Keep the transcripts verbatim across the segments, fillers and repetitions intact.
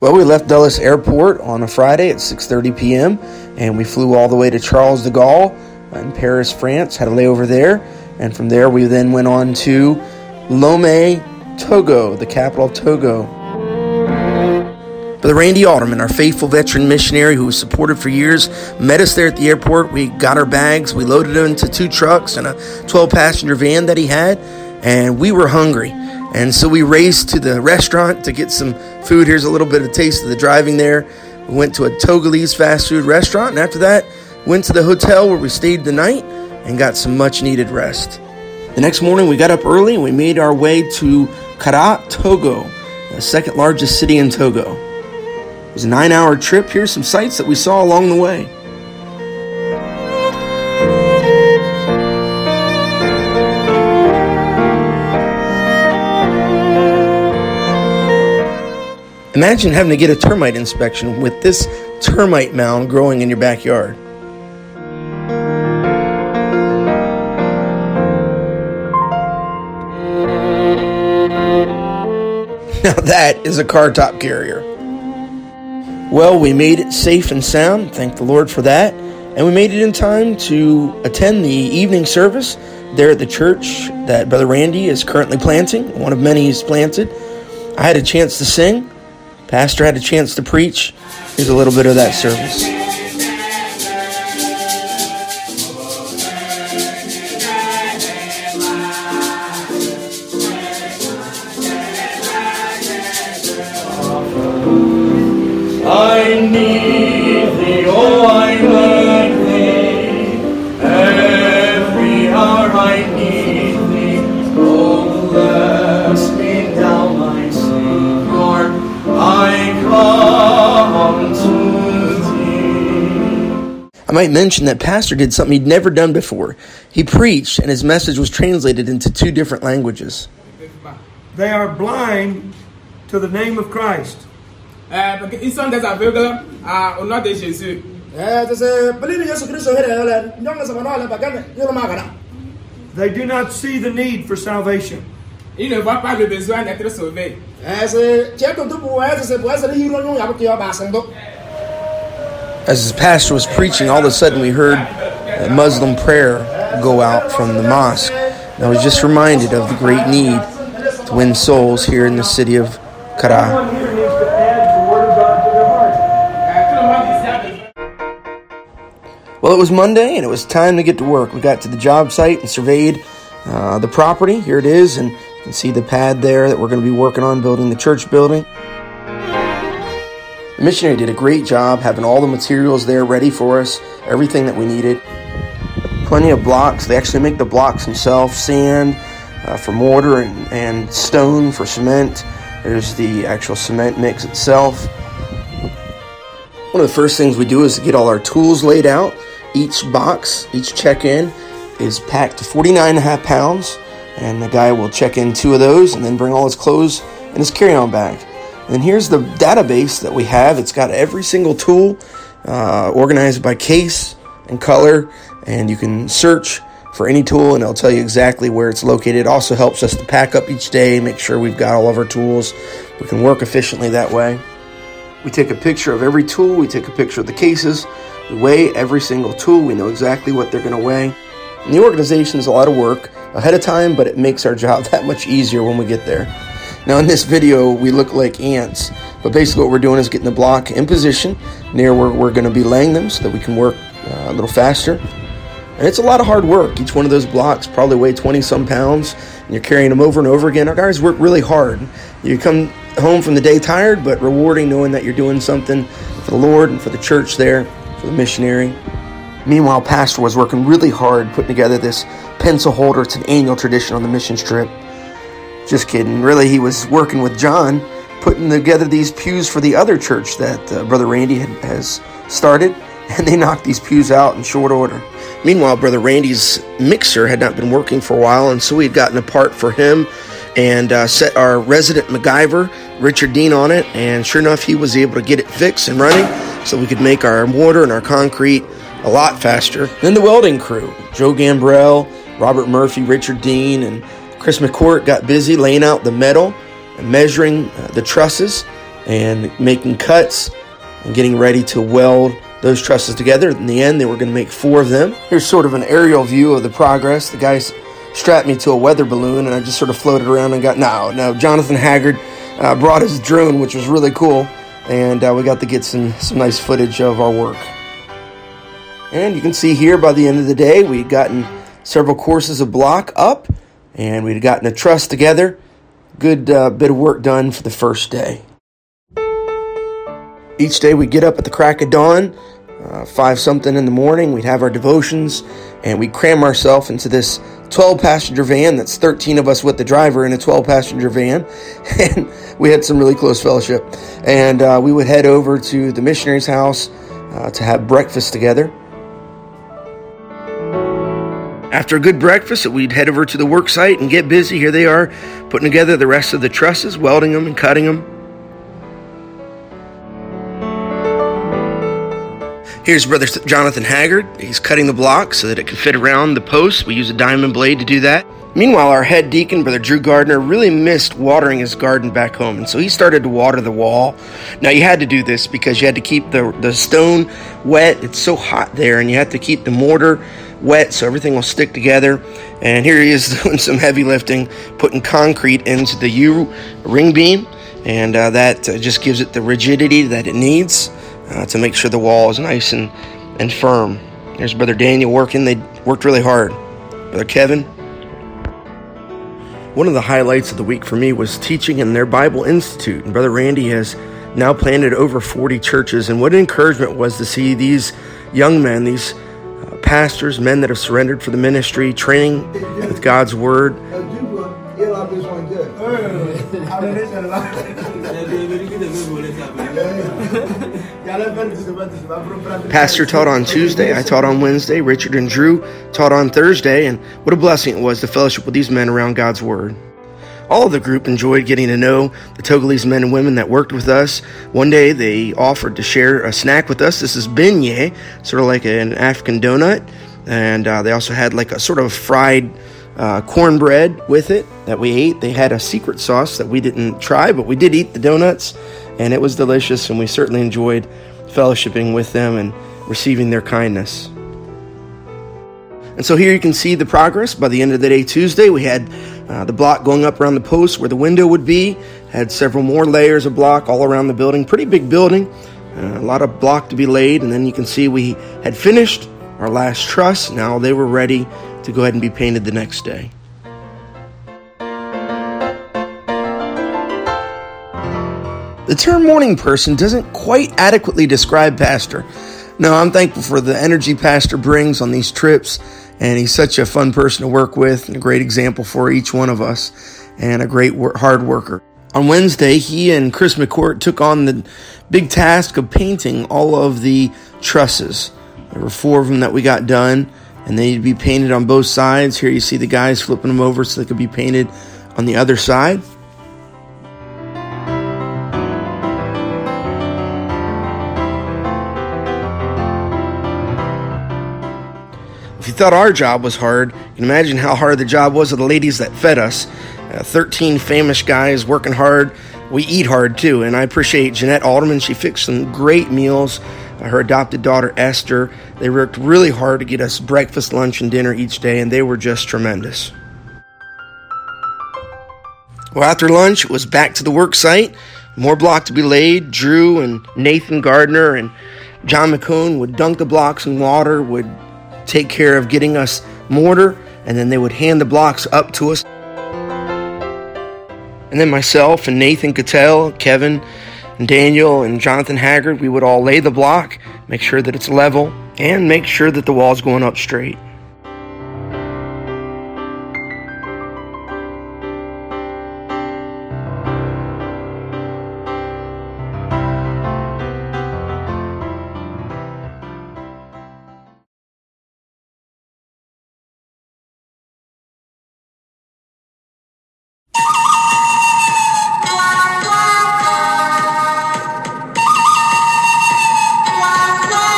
Well, we left Dulles Airport on a Friday at six thirty p.m. and we flew all the way to Charles de Gaulle in Paris, France, had a layover there. And from there, we then went on to Lomé, Togo, the capital of Togo. Brother Randy Alderman, our faithful veteran missionary who was supported for years, met us there at the airport. We got our bags. We loaded them into two trucks and a twelve-passenger van that he had, and we were hungry. And so we raced to the restaurant to get some food. Here's a little bit of a taste of the driving there. We went to a Togolese fast food restaurant, and after that, went to the hotel where we stayed the night and got some much-needed rest. The next morning, we got up early and we made our way to Kara, Togo, the second largest city in Togo. It was a nine-hour trip. Here's some sights that we saw along the way. Imagine having to get a termite inspection with this termite mound growing in your backyard. Now that is a car top carrier. Well, we made it safe and sound. Thank the Lord for that. And we made it in time to attend the evening service there at the church that Brother Randy is currently planting, one of many he's planted. I had a chance to sing. Pastor had a chance to preach. Here's a little bit of that service. I need thee, oh, I need thee. Every hour I need thee. Oh, bless me now, my Savior. I come to thee. I might mention that Pastor did something he'd never done before. He preached, and his message was translated into two different languages. They are blind to the name of Christ. Ils sont des aveugles au nom de Jésus. They do not see the need for salvation. Ils ne voient pas le besoin d'être sauvés. As his pastor was preaching, all of a sudden we heard a Muslim prayer go out from the mosque. And I was just reminded of the great need to win souls here in the city of Kara. Well, it was Monday, and it was time to get to work. We got to the job site and surveyed uh, the property. Here it is, and you can see the pad there that we're going to be working on building the church building. The missionary did a great job having all the materials there ready for us, everything that we needed. Plenty of blocks. They actually make the blocks themselves, sand uh, for mortar and, and stone for cement. There's the actual cement mix itself. One of the first things we do is to get all our tools laid out. Each box, each check-in is packed to forty-nine and a half pounds, and the guy will check in two of those and then bring all his clothes in his carry-on bag. And then here's the database that we have. It's got every single tool uh, organized by case and color, and you can search for any tool and it'll tell you exactly where it's located. It also helps us to pack up each day, make sure we've got all of our tools. We can work efficiently that way. We take a picture of every tool. We take a picture of the cases. We weigh every single tool. We know exactly what they're going to weigh. And the organization is a lot of work ahead of time, but it makes our job that much easier when we get there. Now, in this video, we look like ants, but basically what we're doing is getting the block in position near where we're going to be laying them so that we can work uh, a little faster. And it's a lot of hard work. Each one of those blocks probably weigh twenty-some pounds, and you're carrying them over and over again. Our guys work really hard. You come home from the day tired, but rewarding knowing that you're doing something for the Lord and for the church there, for the missionary. Meanwhile, Pastor was working really hard putting together this pencil holder. It's an annual tradition on the mission trip. Just kidding. Really, he was working with John, putting together these pews for the other church that uh, Brother Randy had, has started, and they knocked these pews out in short order. Meanwhile, Brother Randy's mixer had not been working for a while, and so we had gotten a part for him and uh, set our resident MacGyver, Richard Dean, on it, and sure enough, he was able to get it fixed and running so we could make our mortar and our concrete a lot faster. Then the welding crew, Joe Gambrell, Robert Murphy, Richard Dean, and Chris McCourt got busy laying out the metal and measuring uh, the trusses and making cuts and getting ready to weld those trusses together. In the end, they were going to make four of them. Here's sort of an aerial view of the progress. The guys strapped me to a weather balloon, and I just sort of floated around and got, no, no, Jonathan Haggard uh, brought his drone, which was really cool, and uh, we got to get some, some nice footage of our work. And you can see here by the end of the day, we'd gotten several courses of block up, and we'd gotten a truss together. Good uh, bit of work done for the first day. Each day we'd get up at the crack of dawn, uh, five something in the morning. We'd have our devotions, and we'd cram ourselves into this twelve passenger van. That's thirteen of us with the driver in a twelve passenger van. And we had some really close fellowship. And uh, we would head over to the missionary's house uh, to have breakfast together. After a good breakfast, we'd head over to the work site and get busy. Here they are, putting together the rest of the trusses, welding them and cutting them. Here's Brother Jonathan Haggard. He's cutting the block so that it can fit around the post. We use a diamond blade to do that. Meanwhile, our head deacon, Brother Drew Gardner, really missed watering his garden back home, and so he started to water the wall. Now, you had to do this because you had to keep the, the stone wet. It's so hot there, and you have to keep the mortar wet so everything will stick together. And here he is doing some heavy lifting, putting concrete into the U ring beam, and uh, that uh, just gives it the rigidity that it needs uh, to make sure the wall is nice and, and firm. There's Brother Daniel working. They worked really hard. Brother Kevin. One of the highlights of the week for me was teaching in their Bible Institute. And Brother Randy has now planted over forty churches. And what an encouragement was to see these young men, these uh, pastors, men that have surrendered for the ministry, training with God's Word. Pastor taught on Tuesday, I taught on Wednesday, Richard and Drew taught on Thursday, and what a blessing it was to fellowship with these men around God's Word. All of the group enjoyed getting to know the Togolese men and women that worked with us. One day they offered to share a snack with us. This is beignet, sort of like an African donut, and uh, they also had like a sort of fried uh, cornbread with it that we ate. They had a secret sauce that we didn't try, but we did eat the donuts, and it was delicious, and we certainly enjoyed fellowshipping with them and receiving their kindness. And so here you can see the progress. By the end of the day Tuesday, we had uh, the block going up around the post where the window would be, had several more layers of block all around the building. Pretty big building, uh, a lot of block to be laid, and then you can see we had finished our last truss. Now they were ready to go ahead and be painted the next day. The term morning person doesn't quite adequately describe Pastor. No, I'm thankful for the energy Pastor brings on these trips, and he's such a fun person to work with and a great example for each one of us, and a great wor- hard worker. On Wednesday, he and Chris McCourt took on the big task of painting all of the trusses. There were four of them that we got done, and they need to be painted on both sides. Here you see the guys flipping them over so they could be painted on the other side. If you thought our job was hard, you can imagine how hard the job was of the ladies that fed us. Uh, thirteen famous guys working hard. We eat hard too, and I appreciate Jeanette Alderman. She fixed some great meals. Uh, her adopted daughter, Esther. They worked really hard to get us breakfast, lunch, and dinner each day, and they were just tremendous. Well, after lunch, it was back to the work site. More block to be laid. Drew and Nathan Gardner and John McCone would dunk the blocks in water, would take care of getting us mortar, and then they would hand the blocks up to us. And then myself and Nathan Cattell, Kevin and Daniel and Jonathan Haggard, we would all lay the block, make sure that it's level, and make sure that the wall's going up straight.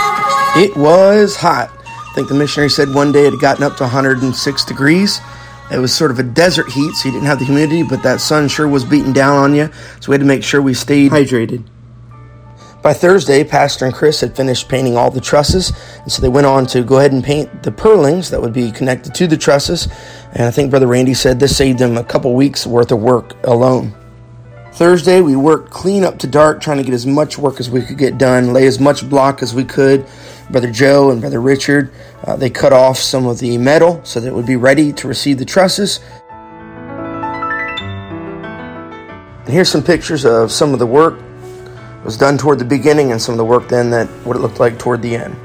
It was hot. I think the missionary said one day it had gotten up to one hundred six degrees, It was sort of a desert heat, so you didn't have the humidity, but that sun sure was beating down on you, so we had to make sure we stayed hydrated. By Thursday, Pastor and Chris had finished painting all the trusses, and so they went on to go ahead and paint the purlings that would be connected to the trusses, and I think Brother Randy said this saved them a couple weeks worth of work alone. Thursday, we worked clean up to dark, trying to get as much work as we could get done, lay as much block as we could. Brother Joe and Brother Richard, uh, they cut off some of the metal so that it would be ready to receive the trusses. And here's some pictures of some of the work that was done toward the beginning and some of the work then that what it looked like toward the end.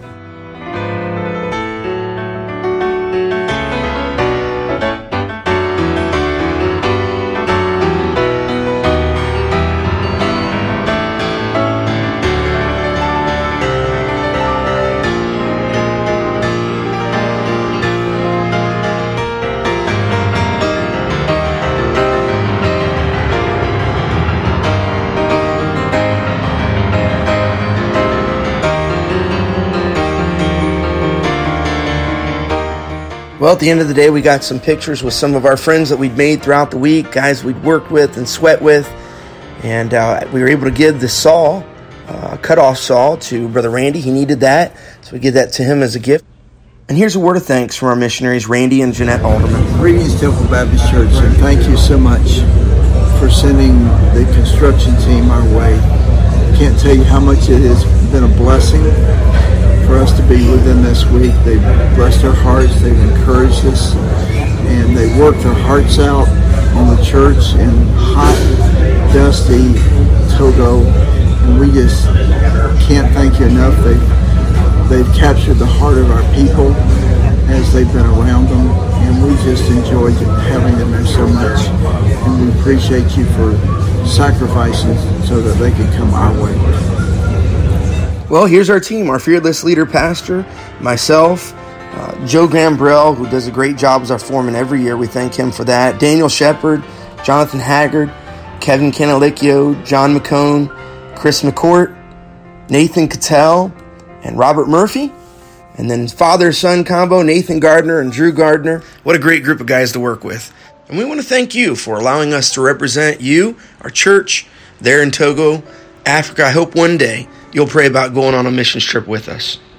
Well, at the end of the day, we got some pictures with some of our friends that we'd made throughout the week, guys we'd worked with and sweat with, and uh, we were able to give the saw, uh, cut-off saw, to Brother Randy. He needed that, so we give that to him as a gift. And here's a word of thanks from our missionaries, Randy and Jeanette Alderman. Greetings, Temple Baptist Church, and thank you so much for sending the construction team our way. Can't tell you how much it has been a blessing for us to be with them this week. They've blessed our hearts, they've encouraged us, and they worked their hearts out on the church in hot, dusty Togo, and we just can't thank you enough. They've, they've captured the heart of our people as they've been around them, and we just enjoyed having them there so much, and we appreciate you for sacrificing so that they could come our way. Well, here's our team, our fearless leader pastor, myself, uh, Joe Gambrell, who does a great job as our foreman every year. We thank him for that. Daniel Shepard, Jonathan Haggard, Kevin Canalicchio, John McCone, Chris McCourt, Nathan Cattell, and Robert Murphy. And then father-son combo, Nathan Gardner and Drew Gardner. What a great group of guys to work with. And we want to thank you for allowing us to represent you, our church, there in Togo, Africa. I hope one day you'll pray about going on a missions trip with us.